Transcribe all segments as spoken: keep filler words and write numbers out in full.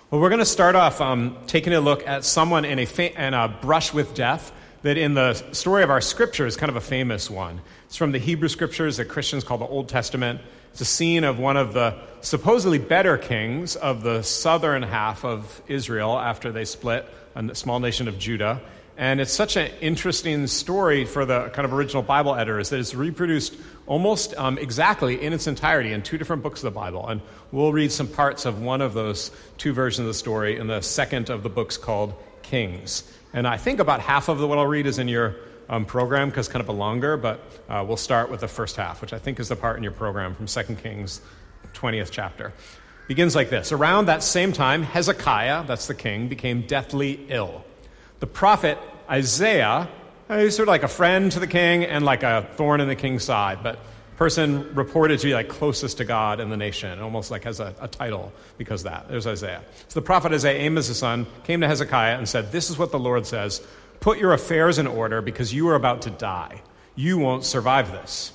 Well, we're going to start off um, taking a look at someone in a, fa- in a brush with death that in the story of our scripture is kind of a famous one. It's from the Hebrew scriptures that Christians call the Old Testament. It's a scene of one of the supposedly better kings of the southern half of Israel after they split, a small nation of Judah. And it's such an interesting story for the kind of original Bible editors that it's reproduced almost um, exactly in its entirety in two different books of the Bible. And we'll read some parts of one of those two versions of the story in the second of the books called Kings. And I think about half of the, what I'll read is in your um, program because it's kind of a longer, but uh, we'll start with the first half, which I think is the part in your program from Second Kings, twentieth chapter. Begins like this. Around that same time, Hezekiah, that's the king, became deathly ill. The prophet Isaiah, he's sort of like a friend to the king and like a thorn in the king's side, but person reported to be like closest to God in the nation, almost like has a, a title because of that. There's Isaiah. So the prophet Isaiah, Amos' son, came to Hezekiah and said, "This is what the Lord says, put your affairs in order because you are about to die. You won't survive this."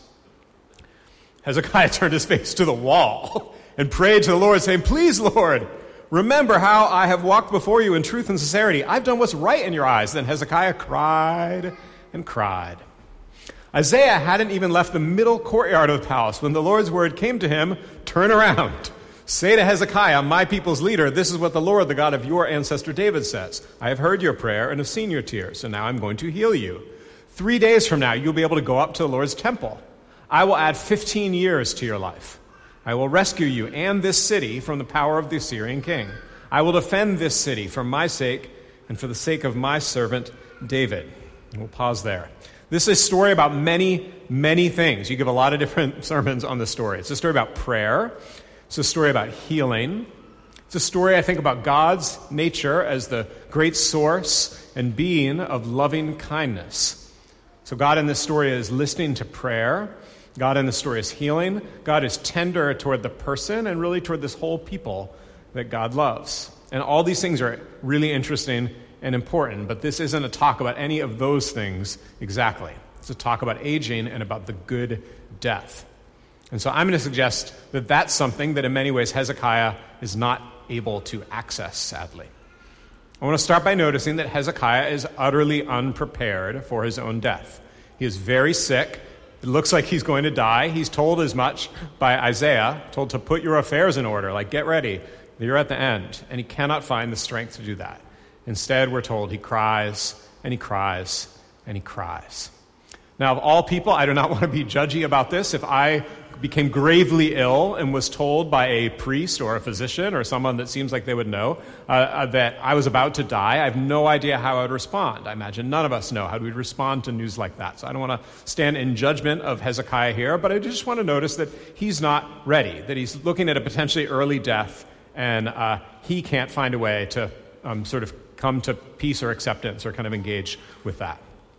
Hezekiah turned his face to the wall and prayed to the Lord, saying, "Please, Lord, remember how I have walked before you in truth and sincerity. I've done what's right in your eyes." Then Hezekiah cried and cried. Isaiah hadn't even left the middle courtyard of the palace when the Lord's word came to him, "Turn around. Say to Hezekiah, my people's leader, this is what the Lord, the God of your ancestor David says. I have heard your prayer and have seen your tears, and now I'm going to heal you. Three days from now, you'll be able to go up to the Lord's temple. I will add fifteen years to your life. I will rescue you and this city from the power of the Assyrian king. I will defend this city for my sake and for the sake of my servant David." And we'll pause there. This is a story about many, many things. You give a lot of different sermons on this story. It's a story about prayer. It's a story about healing. It's a story, I think, about God's nature as the great source and being of loving kindness. So God in this story is listening to prayer. God in the story is healing. God is tender toward the person and really toward this whole people that God loves. And all these things are really interesting and important, but this isn't a talk about any of those things exactly. It's a talk about aging and about the good death. And so I'm going to suggest that that's something that in many ways Hezekiah is not able to access, sadly. I want to start by noticing that Hezekiah is utterly unprepared for his own death. He is very sick. It looks like he's going to die. He's told as much by Isaiah, told to put your affairs in order, like get ready, you're at the end. And he cannot find the strength to do that. Instead, we're told he cries, and he cries, and he cries. Now, of all people, I do not want to be judgy about this. If I became gravely ill and was told by a priest or a physician or someone that seems like they would know uh, uh, that I was about to die, I have no idea how I would respond. I imagine none of us know how we'd respond to news like that. So I don't want to stand in judgment of Hezekiah here, but I just want to notice that he's not ready, that he's looking at a potentially early death, and uh, he can't find a way to um, sort of come to peace or acceptance or kind of engage with that.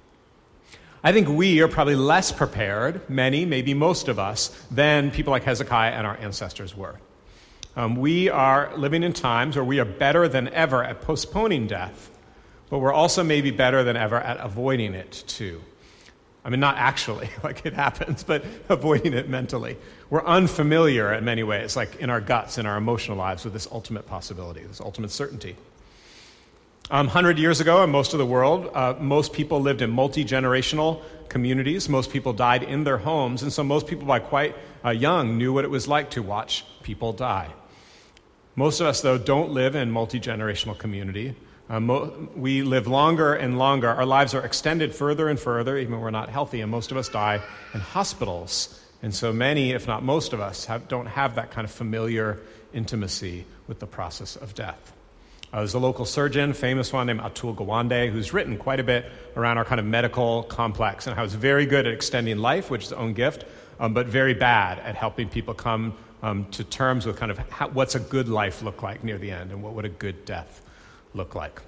I think we are probably less prepared, many, maybe most of us, than people like Hezekiah and our ancestors were. Um, we are living in times where we are better than ever at postponing death, but we're also maybe better than ever at avoiding it too. I mean, not actually, like it happens, but avoiding it mentally. We're unfamiliar in many ways, like in our guts, in our emotional lives, with this ultimate possibility, this ultimate certainty. Um, one hundred years ago, in most of the world, uh, most people lived in multi-generational communities. Most people died in their homes, and so most people by quite uh, young knew what it was like to watch people die. Most of us, though, don't live in multi-generational community. Uh, mo- we live longer and longer. Our lives are extended further and further, even when we're not healthy, and most of us die in hospitals. And so many, if not most of us, have, don't have that kind of familiar intimacy with the process of death. Uh, there's a local surgeon, famous one named Atul Gawande, who's written quite a bit around our kind of medical complex and how he's very good at extending life, which is his own gift, um, but very bad at helping people come um, to terms with kind of how, what's a good life look like near the end and what would a good death look like.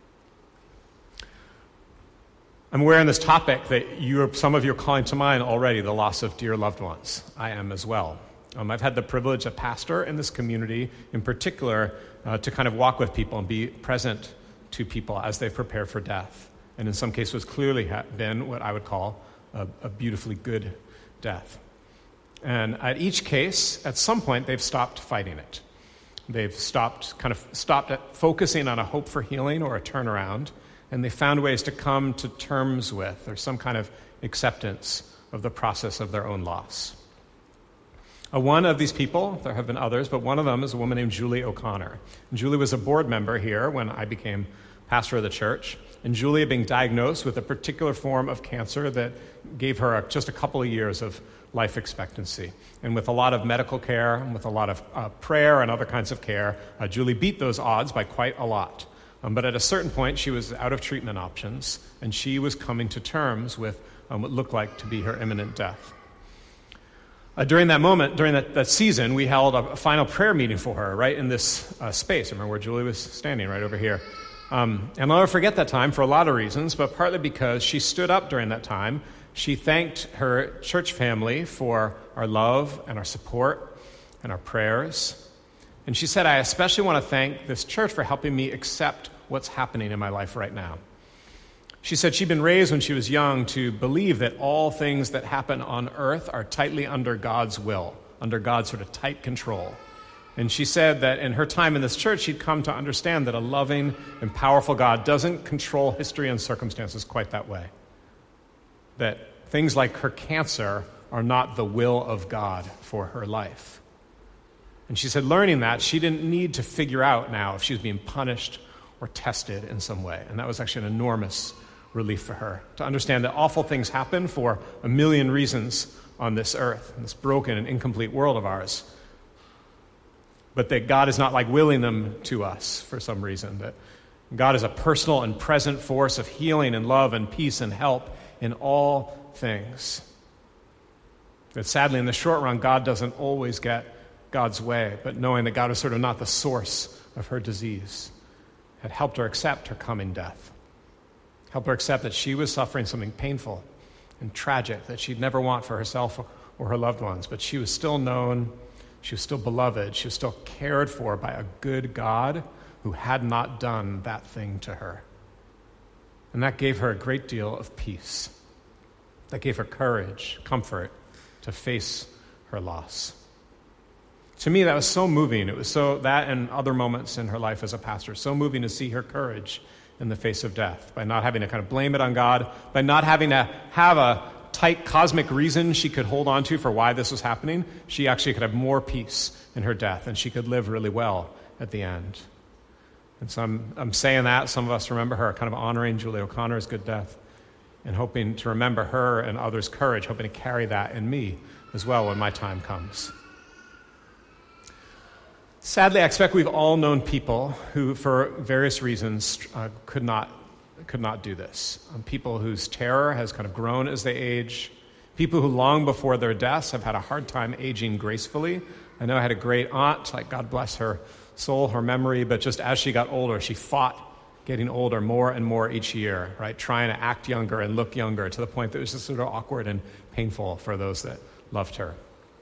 I'm aware in this topic that you, some of you are calling to mind already the loss of dear loved ones. I am as well. Um, I've had the privilege of pastor in this community in particular uh, to kind of walk with people and be present to people as they prepare for death. And in some cases clearly ha- been what I would call a, a beautifully good death. And at each case, at some point, they've stopped fighting it. They've stopped kind of stopped at focusing on a hope for healing or a turnaround, and they found ways to come to terms with or some kind of acceptance of the process of their own loss. Uh, one of these people, there have been others, but one of them is a woman named Julie O'Connor. And Julie was a board member here when I became pastor of the church, and Julie had been diagnosed with a particular form of cancer that gave her a, just a couple of years of life expectancy. And with a lot of medical care and with a lot of uh, prayer and other kinds of care, uh, Julie beat those odds by quite a lot. Um, but at a certain point, she was out of treatment options, and she was coming to terms with um, what looked like to be her imminent death. Uh, during that moment, during that, that season, we held a, a final prayer meeting for her right in this uh, space. Remember where Julie was standing, right over here. Um, and I'll never forget that time for a lot of reasons, but partly because she stood up during that time. She thanked her church family for our love and our support and our prayers. And she said, I especially want to thank this church for helping me accept what's happening in my life right now. She said she'd been raised when she was young to believe that all things that happen on earth are tightly under God's will, under God's sort of tight control. And she said that in her time in this church, she'd come to understand that a loving and powerful God doesn't control history and circumstances quite that way. That things like her cancer are not the will of God for her life. And she said learning that, she didn't need to figure out now if she was being punished or tested in some way. And that was actually an enormous relief for her, to understand that awful things happen for a million reasons on this earth, in this broken and incomplete world of ours. But that God is not like willing them to us for some reason, that God is a personal and present force of healing and love and peace and help in all things. That sadly, in the short run, God doesn't always get God's way, but knowing that God is sort of not the source of her disease had helped her accept her coming death. Helped her accept that she was suffering something painful and tragic that she'd never want for herself or her loved ones, but she was still known, she was still beloved, she was still cared for by a good God who had not done that thing to her. And that gave her a great deal of peace. That gave her courage, comfort to face her loss. To me, that was so moving. It was so, that and other moments in her life as a pastor, so moving to see her courage in the face of death, by not having to kind of blame it on God, by not having to have a tight cosmic reason she could hold on to for why this was happening. She actually could have more peace in her death, and she could live really well at the end. And so I'm, I'm saying that. Some of us remember her, kind of honoring Julie O'Connor's good death, and hoping to remember her and others' courage, hoping to carry that in me as well when my time comes. Sadly, I expect we've all known people who, for various reasons, uh, could not could not do this. Um, people whose terror has kind of grown as they age. People who long before their deaths have had a hard time aging gracefully. I know I had a great aunt, like God bless her soul, her memory, but just as she got older, she fought getting older more and more each year, right? Trying to act younger and look younger to the point that it was just sort of awkward and painful for those that loved her.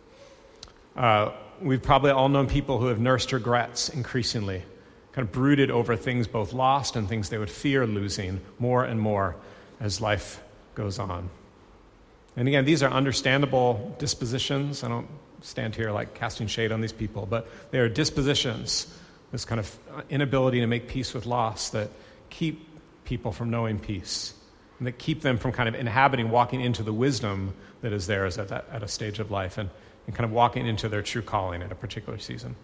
Uh, we've probably all known people who have nursed regrets increasingly, kind of brooded over things both lost and things they would fear losing more and more as life goes on. And again, these are understandable dispositions. I don't stand here like casting shade on these people, but they are dispositions, this kind of inability to make peace with loss that keep people from knowing peace and that keep them from kind of inhabiting, walking into the wisdom that is theirs at, that, at a stage of life and, and kind of walking into their true calling at a particular season.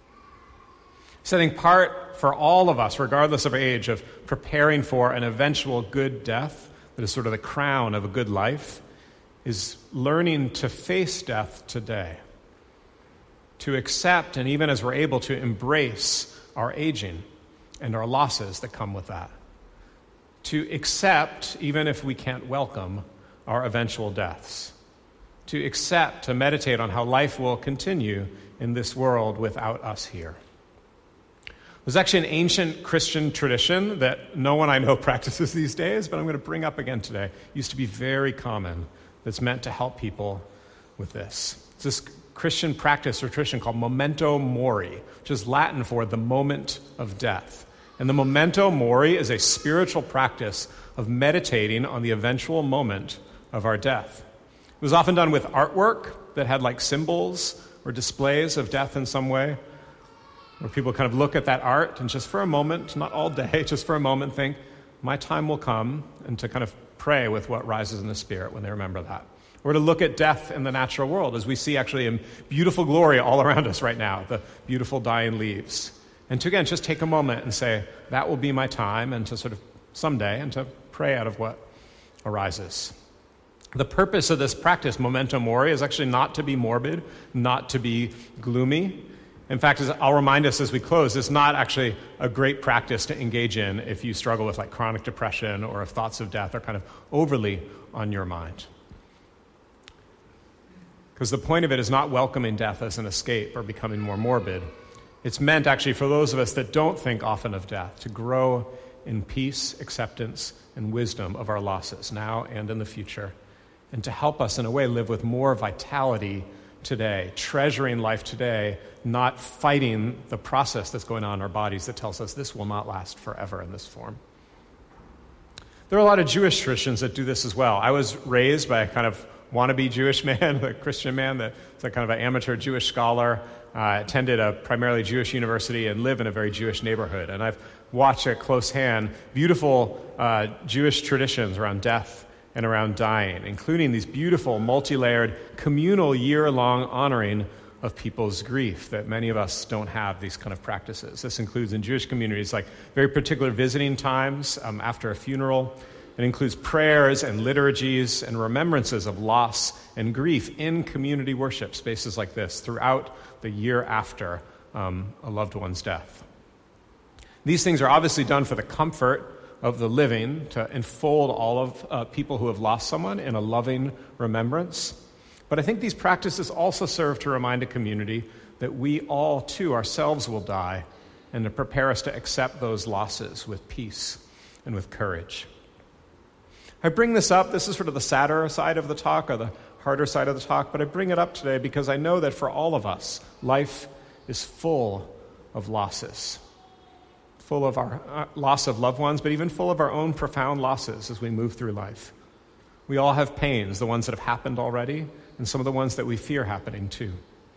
Setting part for all of us, regardless of age, of preparing for an eventual good death that is sort of the crown of a good life, is learning to face death today, to accept, and even as we're able to embrace our aging and our losses that come with that, to accept, even if we can't welcome, our eventual deaths, to accept, to meditate on how life will continue in this world without us here. There's actually an ancient Christian tradition that no one I know practices these days, but I'm going to bring up again today. It used to be very common, that's meant to help people with this. It's this Christian practice or tradition called memento mori, which is Latin for the moment of death. And the memento mori is a spiritual practice of meditating on the eventual moment of our death. It was often done with artwork that had like symbols or displays of death in some way. where people kind of look at that art and just for a moment, not all day, just for a moment think, my time will come, and to kind of pray with what rises in the spirit when they remember that. Or to look at death in the natural world, as we see actually in beautiful glory all around us right now, the beautiful dying leaves. And to, again, just take a moment and say, that will be my time, and to sort of someday, and to pray out of what arises. The purpose of this practice, memento mori, is actually not to be morbid, not to be gloomy. In fact, as I'll remind us as we close, it's not actually a great practice to engage in if you struggle with like chronic depression or if thoughts of death are kind of overly on your mind. Because the point of it is not welcoming death as an escape or becoming more morbid. It's meant actually for those of us that don't think often of death to grow in peace, acceptance, and wisdom of our losses now and in the future, and to help us in a way live with more vitality today, treasuring life today, not fighting the process that's going on in our bodies that tells us this will not last forever in this form. There are a lot of Jewish traditions that do this as well. I was raised by a kind of wannabe Jewish man, a Christian man that's a kind of an amateur Jewish scholar, uh, attended a primarily Jewish university and live in a very Jewish neighborhood. And I've watched at close hand beautiful uh, Jewish traditions around death and around dying, including these beautiful multi-layered communal year-long honoring of people's grief that many of us don't have these kind of practices. This includes in Jewish communities like very particular visiting times um, after a funeral. It includes prayers and liturgies and remembrances of loss and grief in community worship spaces like this throughout the year after um, a loved one's death. These things are obviously done for the comfort of the living, to enfold all of uh, people who have lost someone in a loving remembrance. But I think these practices also serve to remind a community that we all, too, ourselves will die, and to prepare us to accept those losses with peace and with courage. I bring this up, this is sort of the sadder side of the talk, or the harder side of the talk, but I bring it up today because I know that for all of us, life is full of losses. Full of our uh, loss of loved ones, but even full of our own profound losses as we move through life. We all have pains, the ones that have happened already, and some of the ones that we fear happening too.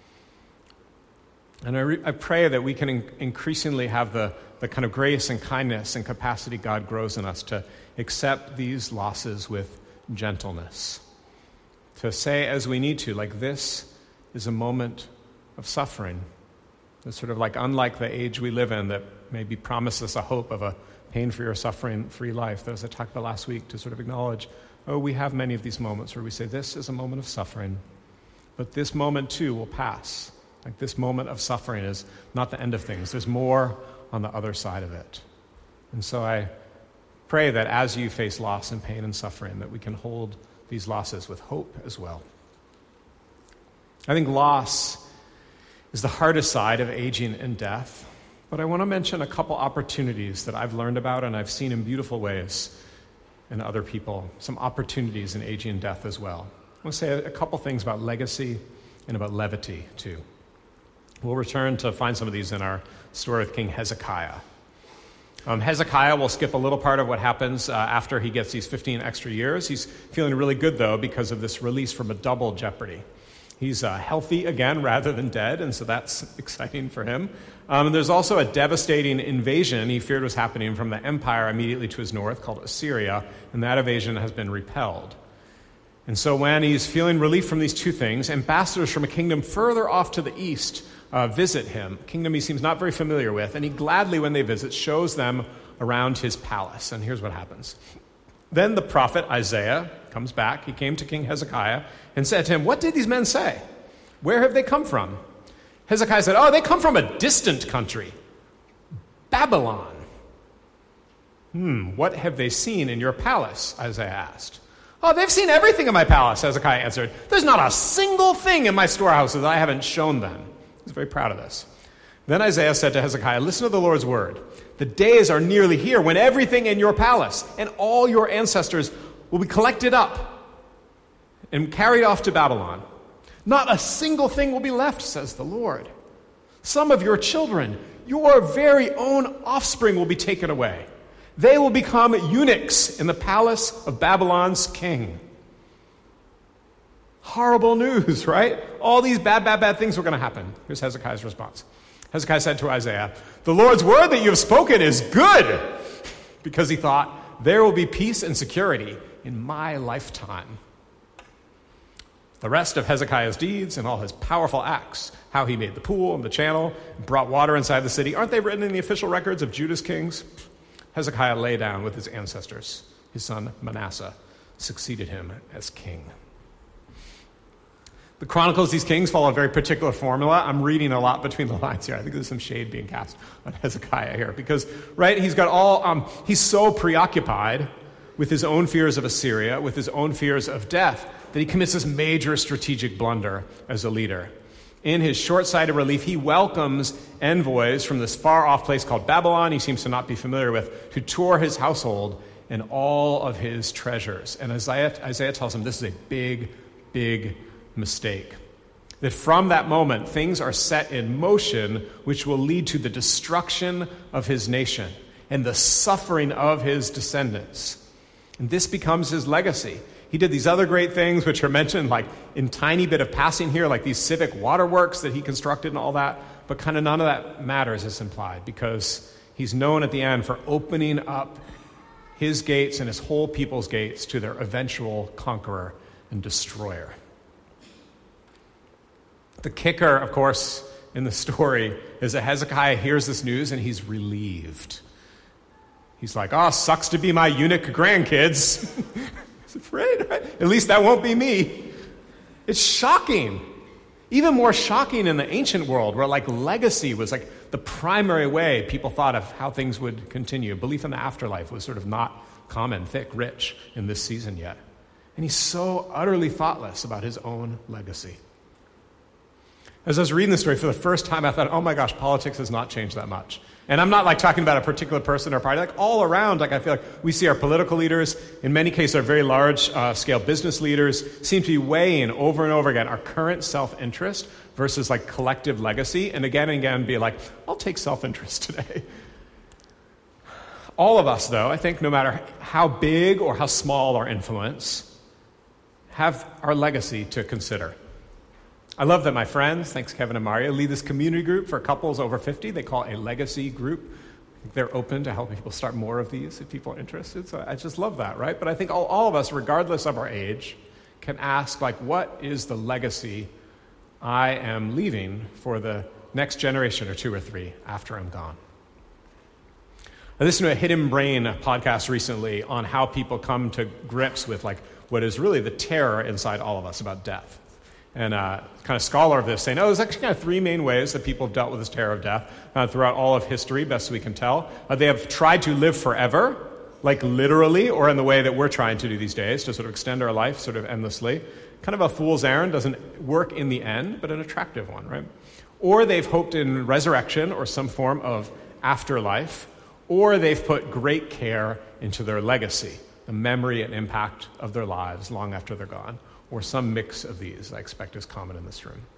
And I, re- I pray that we can in- increasingly have the, the kind of grace and kindness and capacity God grows in us to accept these losses with gentleness. To say as we need to, like, this is a moment of suffering. It's sort of like unlike the age we live in that maybe promises us a hope of a pain-free or suffering-free life. That was I talked about last week, to sort of acknowledge, oh, we have many of these moments where we say, this is a moment of suffering, but this moment too will pass. Like, this moment of suffering is not the end of things. There's more on the other side of it. And so I pray that as you face loss and pain and suffering, that we can hold these losses with hope as well. I think loss is the hardest side of aging and death, but I want to mention a couple opportunities that I've learned about and I've seen in beautiful ways in other people, some opportunities in aging and death as well. I want to say a couple things about legacy and about levity too. We'll return to find some of these in our story with King Hezekiah. Um, Hezekiah will skip a little part of what happens uh, after he gets these fifteen extra years. He's feeling really good, though, because of this release from a double jeopardy. He's uh, healthy again rather than dead, and so that's exciting for him. Um, and there's also a devastating invasion he feared was happening from the empire immediately to his north called Assyria, and that invasion has been repelled. And so when he's feeling relief from these two things, ambassadors from a kingdom further off to the east uh, visit him, a kingdom he seems not very familiar with, and he gladly, when they visit, shows them around his palace. And here's what happens. Then the prophet Isaiah comes back. He came to King Hezekiah and said to him, "What did these men say? Where have they come from?" Hezekiah said, "Oh, they come from a distant country, Babylon." Hmm, what have they seen in your palace? Isaiah asked. "Oh, they've seen everything in my palace," Hezekiah answered. "There's not a single thing in my storehouses that I haven't shown them." He's very proud of this. Then Isaiah said to Hezekiah, "Listen to the Lord's word. The days are nearly here when everything in your palace and all your ancestors will be collected up and carried off to Babylon. Not a single thing will be left, says the Lord. Some of your children, your very own offspring, will be taken away. They will become eunuchs in the palace of Babylon's king." Horrible news, right? All these bad, bad, bad things were going to happen. Here's Hezekiah's response. Hezekiah said to Isaiah, "The Lord's word that you have spoken is good," because he thought, "There will be peace and security in my lifetime." The rest of Hezekiah's deeds and all his powerful acts, how he made the pool and the channel, and brought water inside the city, aren't they written in the official records of Judah's kings? Hezekiah lay down with his ancestors. His son Manasseh succeeded him as king. The Chronicles, these kings, follow a very particular formula. I'm reading a lot between the lines here. I think there's some shade being cast on Hezekiah here because, right, he's got all, um, he's so preoccupied with his own fears of Assyria, with his own fears of death, that he commits this major strategic blunder as a leader. In his short-sighted relief, he welcomes envoys from this far-off place called Babylon, he seems to not be familiar with, who tour his household and all of his treasures. And Isaiah, Isaiah tells him this is a big, big mistake. That from that moment, things are set in motion which will lead to the destruction of his nation and the suffering of his descendants. And this becomes his legacy. He did these other great things which are mentioned like in tiny bit of passing here, like these civic waterworks that he constructed and all that, but kind of none of that matters, is implied, because he's known at the end for opening up his gates and his whole people's gates to their eventual conqueror and destroyer. The kicker, of course, in the story is that Hezekiah hears this news and he's relieved. He's like, "Oh, sucks to be my eunuch grandkids." He's afraid, right? At least that won't be me. It's shocking. Even more shocking in the ancient world, where like legacy was like the primary way people thought of how things would continue. Belief in the afterlife was sort of not common, thick, rich in this season yet. And he's so utterly thoughtless about his own legacy. As I was reading this story for the first time, I thought, oh my gosh, politics has not changed that much. And I'm not like talking about a particular person or party. Like all around, like I feel like we see our political leaders, in many cases our very large uh, scale business leaders, seem to be weighing over and over again our current self-interest versus like collective legacy. And again and again be like, I'll take self-interest today. All of us, though, I think no matter how big or how small our influence, have our legacy to consider. I love that my friends, thanks Kevin and Mario, lead this community group for couples over fifty. They call it a legacy group. I think they're open to helping people start more of these if people are interested. So I just love that, right? But I think all, all of us, regardless of our age, can ask, like, what is the legacy I am leaving for the next generation or two or three after I'm gone? I listened to a Hidden Brain podcast recently on how people come to grips with, like, what is really the terror inside all of us about death. And uh, kind of scholar of this saying, oh, there's actually kind of three main ways that people have dealt with this terror of death uh, throughout all of history, best we can tell. Uh, they have tried to live forever, like literally, or in the way that we're trying to do these days, to sort of extend our life sort of endlessly. Kind of a fool's errand, doesn't work in the end, but an attractive one, right? Or they've hoped in resurrection or some form of afterlife, or they've put great care into their legacy, the memory and impact of their lives long after they're gone. Or some mix of these, I expect, is common in this room.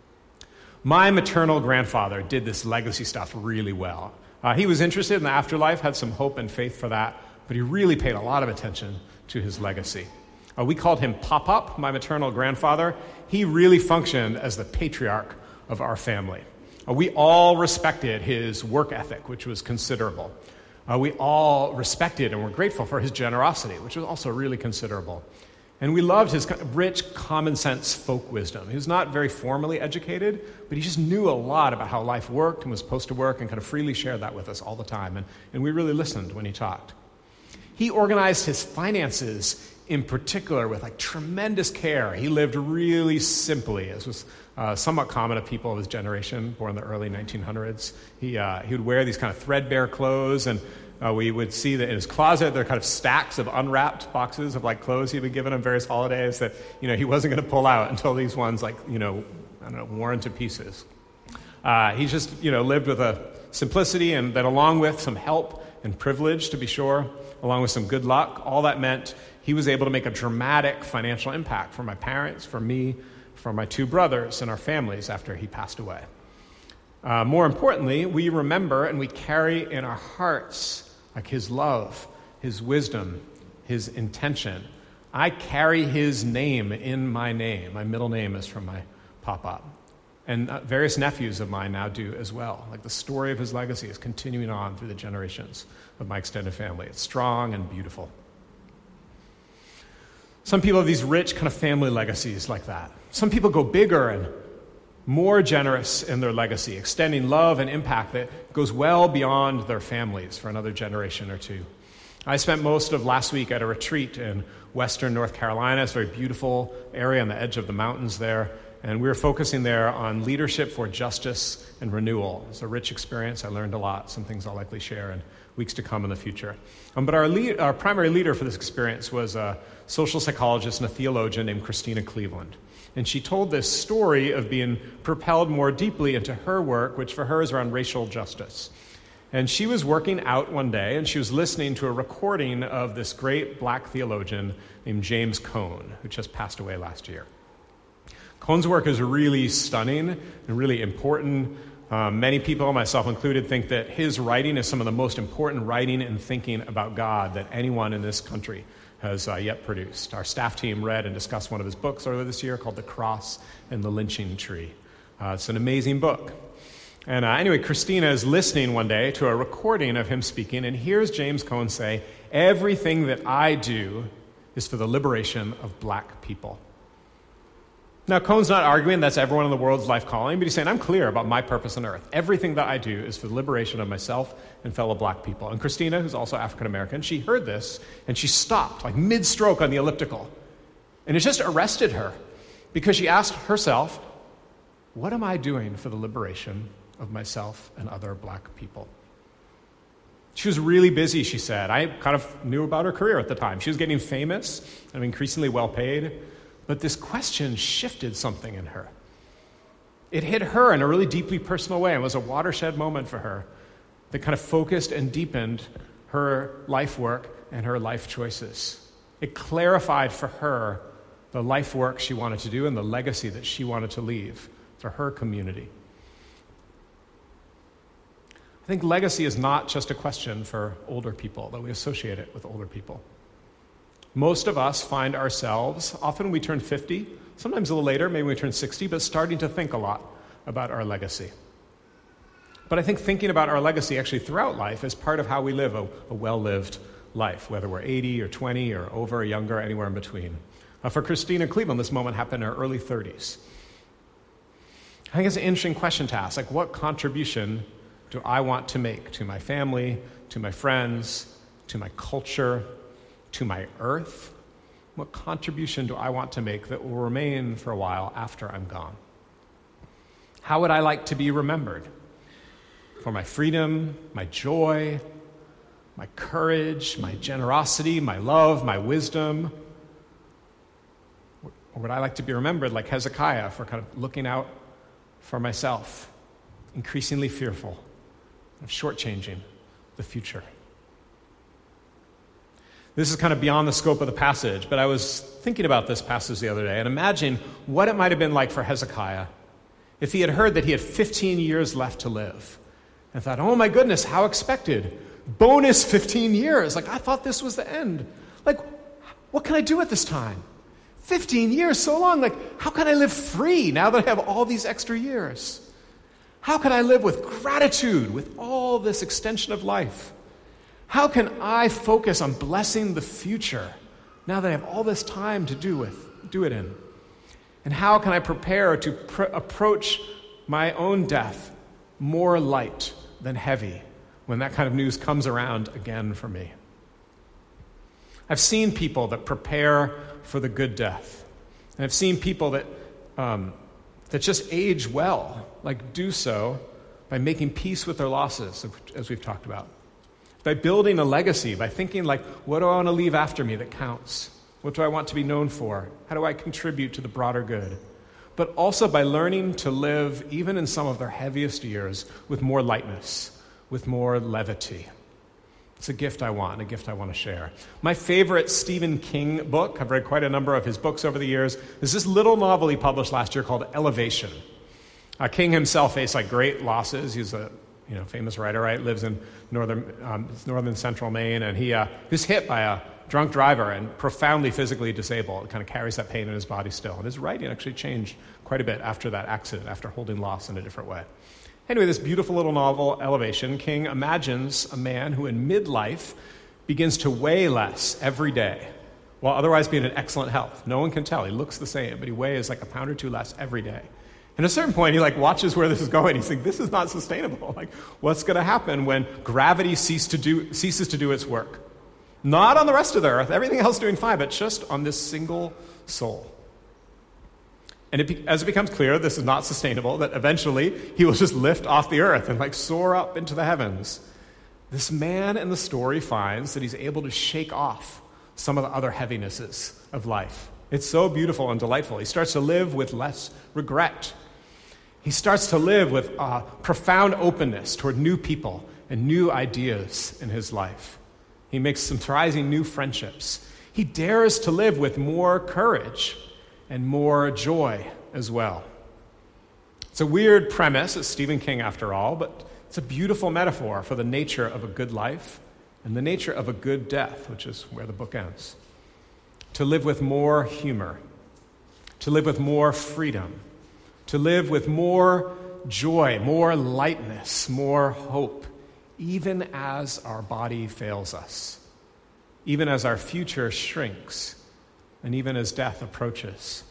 My maternal grandfather did this legacy stuff really well. Uh, he was interested in the afterlife, had some hope and faith for that, but he really paid a lot of attention to his legacy. Uh, we called him Pop-Up, my maternal grandfather. He really functioned as the patriarch of our family. Uh, we all respected his work ethic, which was considerable. Uh, we all respected and were grateful for his generosity, which was also really considerable. And we loved his rich, common-sense folk wisdom. He was not very formally educated, but he just knew a lot about how life worked and was supposed to work and kind of freely shared that with us all the time. And, and we really listened when he talked. He organized his finances in particular with like tremendous care. He lived really simply, as was uh, somewhat common of people of his generation, born in the early nineteen hundreds. He, uh, he would wear these kind of threadbare clothes, and Uh, we would see that in his closet there are kind of stacks of unwrapped boxes of like clothes he'd been given on various holidays that, you know, he wasn't going to pull out until these ones like, you know, I don't know, worn to pieces. Uh, he just, you know, lived with a simplicity, and that along with some help and privilege, to be sure, along with some good luck, all that meant he was able to make a dramatic financial impact for my parents, for me, for my two brothers, and our families after he passed away. Uh, more importantly, we remember and we carry in our hearts like his love, his wisdom, his intention. I carry his name in my name. My middle name is from my Pop-Up. And uh, various nephews of mine now do as well. Like the story of his legacy is continuing on through the generations of my extended family. It's strong and beautiful. Some people have these rich kind of family legacies like that. Some people go bigger and more generous in their legacy, extending love and impact that goes well beyond their families for another generation or two. I spent most of last week at a retreat in western North Carolina. It's a very beautiful area on the edge of the mountains there. And we were focusing there on leadership for justice and renewal. It's a rich experience. I learned a lot, some things I'll likely share in weeks to come in the future. Um, but our, lead, our primary leader for this experience was a social psychologist and a theologian named Christena Cleveland. And she told this story of being propelled more deeply into her work, which for her is around racial justice. And she was working out one day, and she was listening to a recording of this great black theologian named James Cone, who just passed away last year. Cone's work is really stunning and really important. Um, many people, myself included, think that his writing is some of the most important writing and thinking about God that anyone in this country has uh, yet produced. Our staff team read and discussed one of his books earlier this year called The Cross and the Lynching Tree. Uh, it's an amazing book. And uh, anyway, Christina is listening one day to a recording of him speaking, and hears James Cone say, "Everything that I do is for the liberation of black people." Now, Cone's not arguing that's everyone in the world's life calling, but he's saying, I'm clear about my purpose on earth. Everything that I do is for the liberation of myself and fellow black people. And Christina, who's also African-American, she heard this, and she stopped, like mid-stroke on the elliptical. And it just arrested her, because she asked herself, what am I doing for the liberation of myself and other black people? She was really busy, she said. I kind of knew about her career at the time. She was getting famous and increasingly well-paid. But this question shifted something in her. It hit her in a really deeply personal way. It was a watershed moment for her that kind of focused and deepened her life work and her life choices. It clarified for her the life work she wanted to do and the legacy that she wanted to leave for her community. I think legacy is not just a question for older people, though we associate it with older people. Most of us find ourselves, often we turn fifty, sometimes a little later, maybe we turn sixty, but starting to think a lot about our legacy. But I think thinking about our legacy actually throughout life is part of how we live a, a well-lived life, whether we're eighty or twenty or over or younger, anywhere in between. Uh, for Christina Cleveland, this moment happened in her early thirties. I think it's an interesting question to ask, like what contribution do I want to make to my family, to my friends, to my culture, to my earth? What contribution do I want to make that will remain for a while after I'm gone? How would I like to be remembered? For my freedom, my joy, my courage, my generosity, my love, my wisdom? Or would I like to be remembered like Hezekiah for kind of looking out for myself, increasingly fearful of shortchanging the future? This is kind of beyond the scope of the passage, but I was thinking about this passage the other day and imagining what it might have been like for Hezekiah if he had heard that he had fifteen years left to live and thought, oh my goodness, how expected. Bonus fifteen years. Like, I thought this was the end. Like, what can I do at this time? fifteen years, so long. Like, how can I live free now that I have all these extra years? How can I live with gratitude with all this extension of life? How can I focus on blessing the future now that I have all this time to do with, do it in? And how can I prepare to pr- approach my own death more light than heavy when that kind of news comes around again for me? I've seen people that prepare for the good death. And I've seen people that um, that just age well, like do so by making peace with their losses, as we've talked about. By building a legacy, by thinking like, what do I want to leave after me that counts? What do I want to be known for? How do I contribute to the broader good? But also by learning to live, even in some of their heaviest years, with more lightness, with more levity. It's a gift I want, and a gift I want to share. My favorite Stephen King book, I've read quite a number of his books over the years, is this little novel he published last year called Elevation. Uh, King himself faced like great losses. He's a you know famous writer, right? Lives in northern um, northern central Maine, and he uh, was hit by a drunk driver and profoundly physically disabled, kind of carries that pain in his body still. And his writing actually changed quite a bit after that accident, after holding loss in a different way. Anyway, this beautiful little novel, Elevation, King imagines a man who in midlife begins to weigh less every day, while otherwise being in excellent health. No one can tell. He looks the same, but he weighs like a pound or two less every day. And at a certain point, he like watches where this is going. He's like, this is not sustainable. Like, what's going to happen when gravity cease to do, ceases to do its work? Not on the rest of the earth, everything else doing fine, but just on this single soul. And it be, as it becomes clear this is not sustainable, that eventually he will just lift off the earth and like soar up into the heavens, this man in the story finds that he's able to shake off some of the other heavinesses of life. It's so beautiful and delightful. He starts to live with less regret. He starts to live with a profound openness toward new people and new ideas in his life. He makes some surprising new friendships. He dares to live with more courage and more joy as well. It's a weird premise. It's Stephen King after all, but it's a beautiful metaphor for the nature of a good life and the nature of a good death, which is where the book ends. To live with more humor, to live with more freedom, to live with more joy, more lightness, more hope, even as our body fails us, even as our future shrinks, and even as death approaches.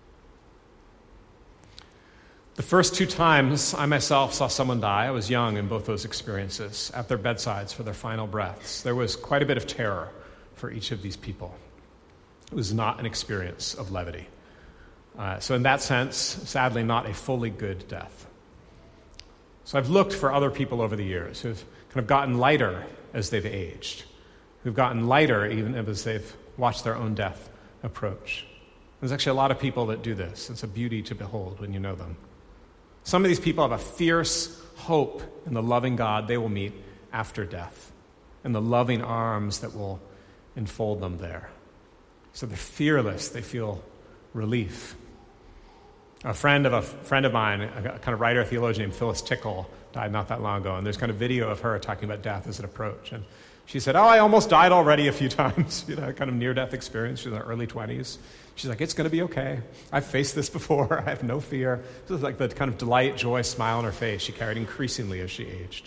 The first two times I myself saw someone die, I was young in both those experiences, at their bedsides for their final breaths. There was quite a bit of terror for each of these people. It was not an experience of levity. Uh, so in that sense, sadly, not a fully good death. So I've looked for other people over the years who've kind of gotten lighter as they've aged, who've gotten lighter even as they've watched their own death approach. There's actually a lot of people that do this. It's a beauty to behold when you know them. Some of these people have a fierce hope in the loving God they will meet after death, and the loving arms that will enfold them there. So they're fearless. They feel relief. A friend of a friend of mine, a kind of writer, theologian named Phyllis Tickle, died not that long ago, and there's kind of video of her talking about death as an approach. And she said, oh, I almost died already a few times, you know, kind of near-death experience. She's in her early twenties. She's like, it's going to be okay. I've faced this before. I have no fear. This is like the kind of delight, joy, smile on her face she carried increasingly as she aged.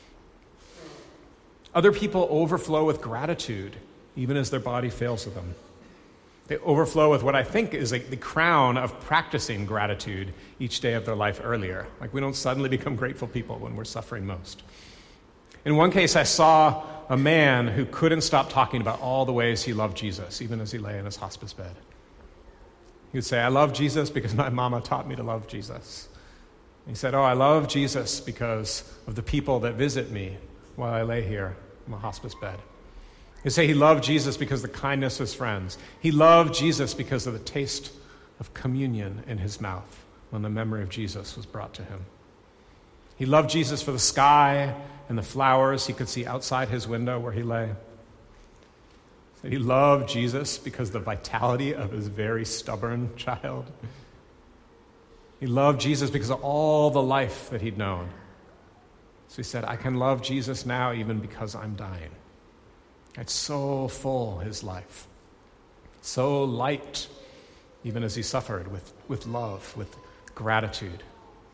Other people overflow with gratitude, even as their body fails of them. They overflow with what I think is like the crown of practicing gratitude each day of their life earlier. Like we don't suddenly become grateful people when we're suffering most. In one case, I saw a man who couldn't stop talking about all the ways he loved Jesus, even as he lay in his hospice bed. He would say, I love Jesus because my mama taught me to love Jesus. And he said, oh, I love Jesus because of the people that visit me while I lay here in my hospice bed. He'd say he loved Jesus because of the kindness of his friends. He loved Jesus because of the taste of communion in his mouth when the memory of Jesus was brought to him. He loved Jesus for the sky and the flowers he could see outside his window where he lay. He loved Jesus because of the vitality of his very stubborn child. He loved Jesus because of all the life that he'd known. So he said, I can love Jesus now even because I'm dying. It's so full, his life. So light, even as he suffered, with, with love, with gratitude.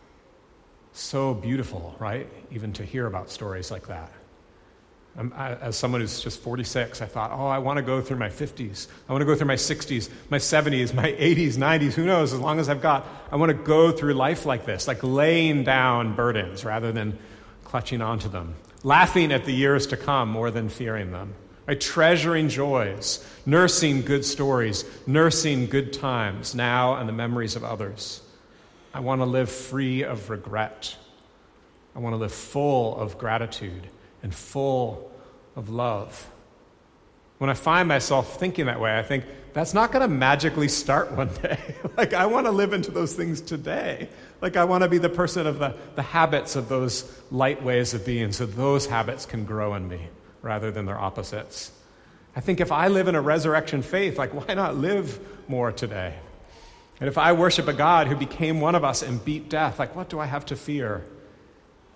So beautiful, right? Even to hear about stories like that. Um, I, as someone who's just forty-six, I thought, oh, I want to go through my fifties. I want to go through my sixties, my seventies, my eighties, nineties, who knows, as long as I've got. I want to go through life like this, like laying down burdens rather than clutching onto them. Laughing at the years to come more than fearing them. Right? Treasuring joys, nursing good stories, nursing good times now and the memories of others. I want to live free of regret. I want to live full of gratitude and full of love. When I find myself thinking that way, I think, that's not going to magically start one day. Like, I want to live into those things today. Like, I want to be the person of the, the habits of those light ways of being so those habits can grow in me rather than their opposites. I think if I live in a resurrection faith, like, why not live more today? And if I worship a God who became one of us and beat death, like, what do I have to fear?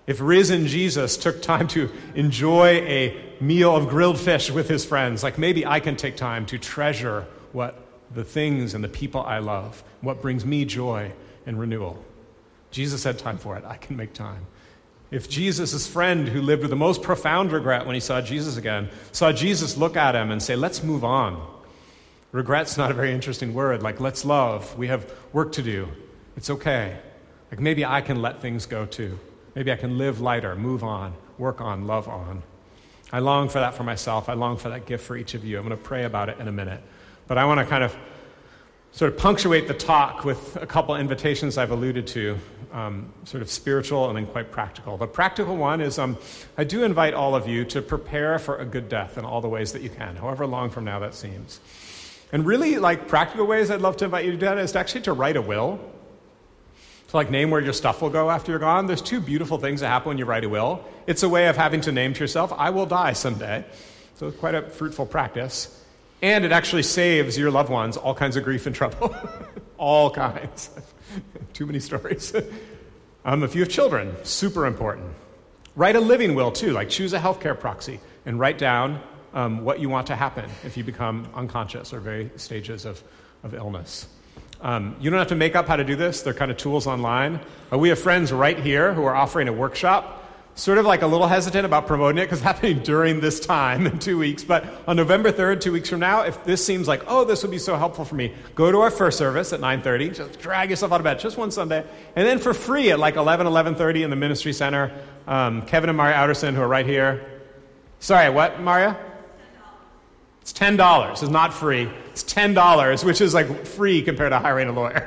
If risen Jesus took time to enjoy a meal of grilled fish with his friends, like maybe I can take time to treasure what the things and the people I love, what brings me joy and renewal. Jesus had time for it. I can make time. If Jesus' friend who lived with the most profound regret when he saw Jesus again, saw Jesus look at him and say, let's move on. Regret's not a very interesting word. Like, let's love. We have work to do. It's okay. Like, maybe I can let things go too. Maybe I can live lighter, move on, work on, love on. I long for that for myself. I long for that gift for each of you. I'm going to pray about it in a minute. But I want to kind of sort of punctuate the talk with a couple invitations I've alluded to, um, sort of spiritual and then quite practical. The practical one is um, I do invite all of you to prepare for a good death in all the ways that you can, however long from now that seems. And really, like, practical ways I'd love to invite you to do that is to actually to write a will. To like name where your stuff will go after you're gone. There's two beautiful things that happen when you write a will. It's a way of having to name to yourself, I will die someday. So it's quite a fruitful practice. And it actually saves your loved ones all kinds of grief and trouble. All kinds. Too many stories. um, if you have children, super important. Write a living will too, like choose a healthcare proxy and write down um, what you want to happen if you become unconscious or various stages of, of illness. Um, you don't have to make up how to do this. They're kind of tools online. Uh, we have friends right here who are offering a workshop, sort of like a little hesitant about promoting it because it's happening during this time in two weeks. But on November third, two weeks from now, if this seems like, oh, this would be so helpful for me, go to our first service at nine thirty. Just drag yourself out of bed, just one Sunday. And then for free at like eleven, eleven thirty in the Ministry Center, um, Kevin and Maria Outerson, who are right here. Sorry, what, Maria? It's ten dollars. It's not free. It's ten dollars, which is like free compared to hiring a lawyer.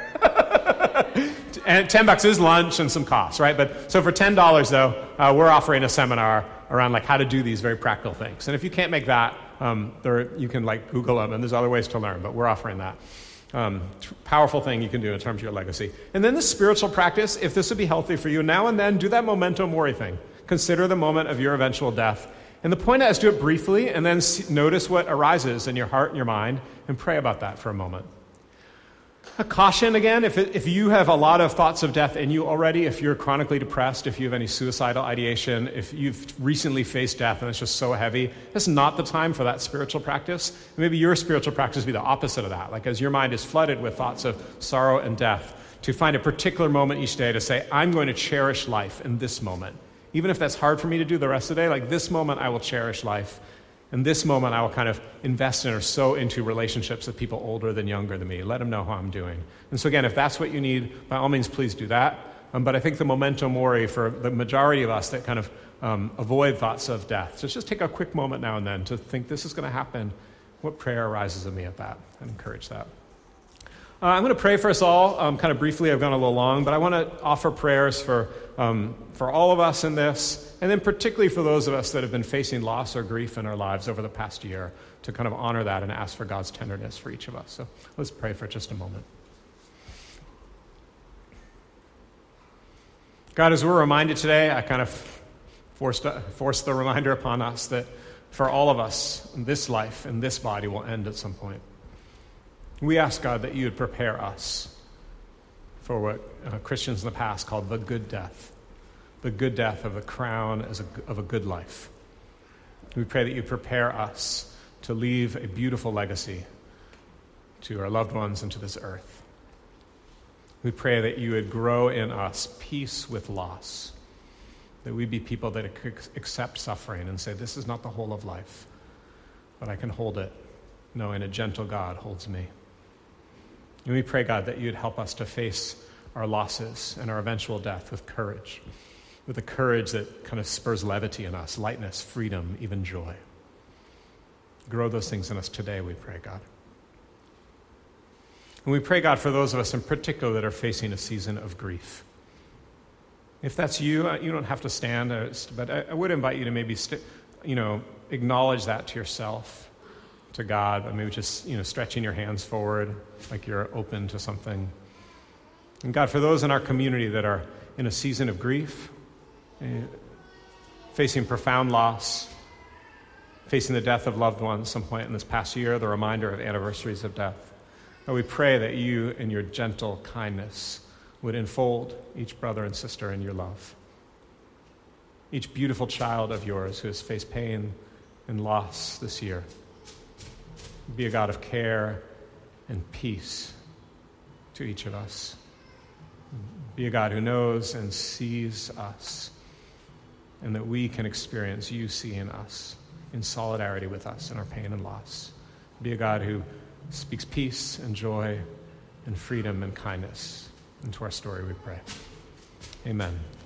And ten bucks is lunch and some costs, right? But so for ten dollars, though, uh, we're offering a seminar around like how to do these very practical things. And if you can't make that, um, there you can like Google them, and there's other ways to learn. But we're offering that. Um, powerful thing you can do in terms of your legacy. And then the spiritual practice, if this would be healthy for you, now and then do that memento mori thing. Consider the moment of your eventual death. And the point is, do it briefly, and then see, notice what arises in your heart and your mind, and pray about that for a moment. A caution again, if, it, if you have a lot of thoughts of death in you already, if you're chronically depressed, if you have any suicidal ideation, if you've recently faced death and it's just so heavy, it's not the time for that spiritual practice. Maybe your spiritual practice would be the opposite of that. Like as your mind is flooded with thoughts of sorrow and death, to find a particular moment each day to say, I'm going to cherish life in this moment. Even if that's hard for me to do the rest of the day, like this moment I will cherish life. And this moment I will kind of invest in or sow into relationships with people older than younger than me. Let them know how I'm doing. And so again, if that's what you need, by all means, please do that. Um, but I think the memento mori for the majority of us that kind of um, avoid thoughts of death, so just take a quick moment now and then to think this is going to happen. What prayer arises in me at that? I'd encourage that. Uh, I'm going to pray for us all, um, kind of briefly. I've gone a little long, but I want to offer prayers for um, for all of us in this, and then particularly for those of us that have been facing loss or grief in our lives over the past year, to kind of honor that and ask for God's tenderness for each of us. So let's pray for just a moment. God, as we're reminded today, I kind of forced, forced the reminder upon us that for all of us, this life and this body will end at some point. We ask, God, that you would prepare us for what uh, Christians in the past called the good death, the good death of the crown as a, of a good life. We pray that you prepare us to leave a beautiful legacy to our loved ones and to this earth. We pray that you would grow in us peace with loss, that we be people that accept suffering and say, this is not the whole of life, but I can hold it, knowing a gentle God holds me. And we pray, God, that you'd help us to face our losses and our eventual death with courage, with a courage that kind of spurs levity in us, lightness, freedom, even joy. Grow those things in us today, we pray, God. And we pray, God, for those of us in particular that are facing a season of grief. If that's you, you don't have to stand, but I would invite you to maybe, st- you know, acknowledge that to yourself, to God, but maybe just, you know, stretching your hands forward like you're open to something. And God, for those in our community that are in a season of grief, eh, facing profound loss, facing the death of loved ones some point in this past year, the reminder of anniversaries of death, God, we pray that you in your gentle kindness would enfold each brother and sister in your love. each beautiful child of yours who has faced pain and loss this year. Be a God of care and peace to each of us. Be a God who knows and sees us, and that we can experience you seeing us in solidarity with us in our pain and loss. Be a God who speaks peace and joy and freedom and kindness into our story, we pray. Amen.